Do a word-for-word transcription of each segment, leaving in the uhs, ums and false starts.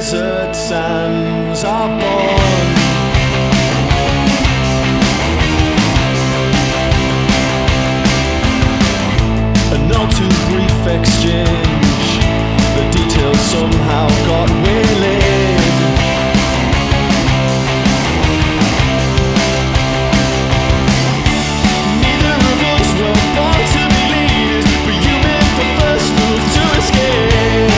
desert sands are born. An all too brief exchange, the details somehow got waylaid. Neither of us were born to be leaders, but you made the first move to escape.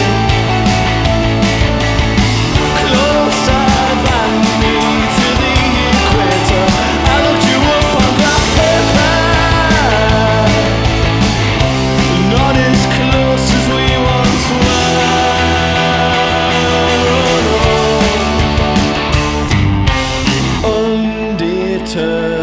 Closer than me to the equator, I looked you up on graph paper. Not as close as we once were. Undeterred.